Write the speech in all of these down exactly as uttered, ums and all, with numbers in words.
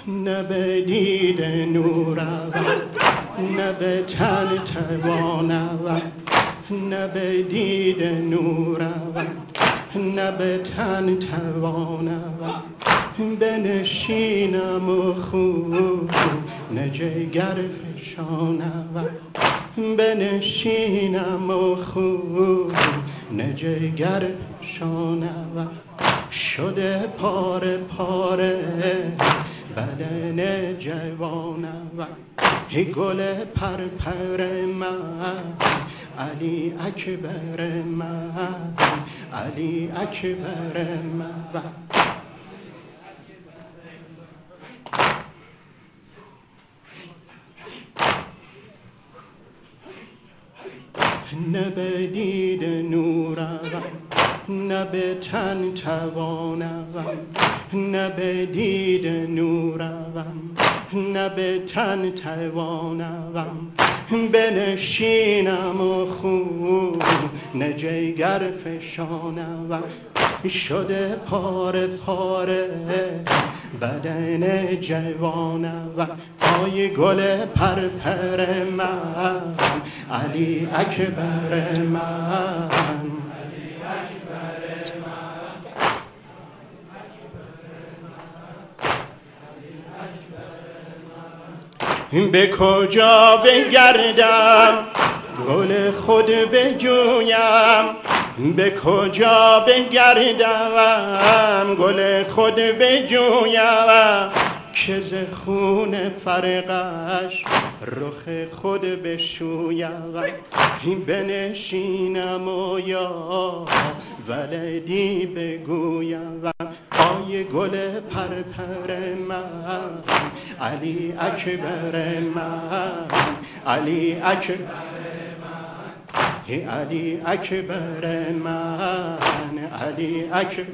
نه به دید نورم نه به تن توانم نه به دید نورم نه به تن توانم بنشینم و خوب نه جگر فشانم بنشینم و خوب نه جگر فشانم شده پاره پاره بدن جوانم گل پرپر من علی اکبر من علی اکبر من نه به دید نورم نه به تن توانم نه به دید نورم نه به تن توانم بنشینم و خوب نه جگر فشانم شده پاره پاره بدن جوانم پای گل پرپر من علی اکبر من به کجا بگردم گل خود بجویم به کجا بگردم گل خود بجویم که ز خون فرقش رخ خود بشویم بنشینم و یا ولدی بگویم پای گل پرپر من علی اکبر من علی اکبر علی اکبر من علی اکبر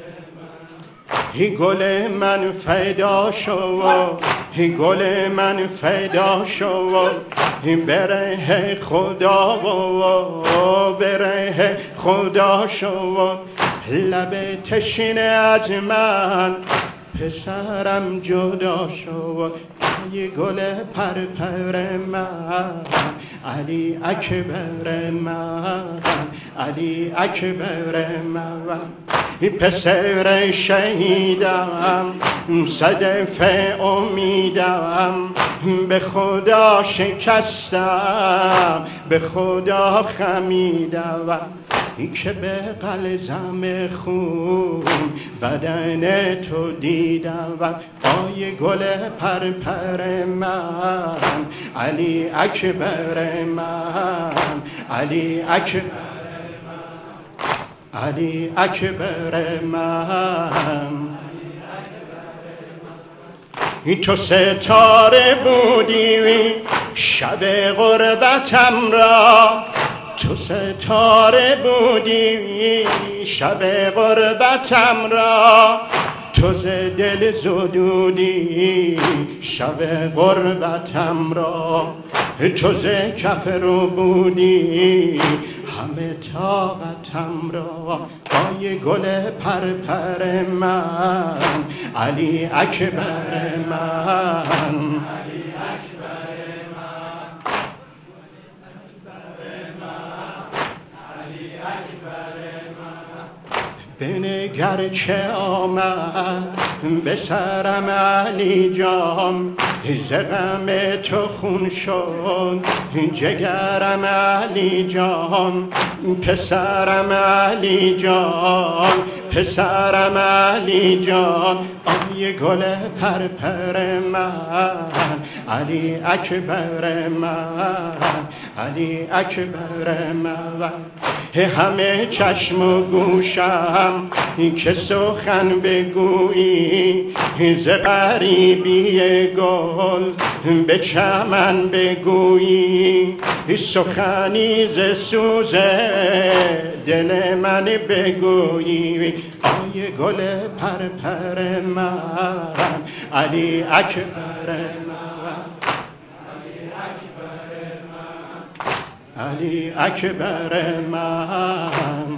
گل من فدا شو گل من فدا شو بره خدا و بره خدا شو لب تشنه از من پسرم جدا شو یه گل پرپر من علی اکبر من علی اکبر من پسر شهیدم صدف امیدم به خدا شکستم به خدا خمیدم که به قلزم خون بدن تو دیدم پای گل پرپر من علی اکبر من علی اکبر علی اکبر من تو ستاره بودی شب غربتم را تو ستاره بودی شب غربتم را تو ز دل زدودی شب غربتم را تو ز کف رو بودی همه طاقتم را پای گل پرپر من علی اکبر من بنگر چه آمد به سرم علی جان ز غم تو خون شد جگرم علی جان پسرم علی جان پسرم علی جان آی گل پرپر من علی اکبر من علی اکبر من همه چشم و گوشم که سخن بگویی ز غریبی گل به چمن بگویی سخنی ز سوز دل من بگویی آی گل پرپر من علی اکبر من علی اکبر من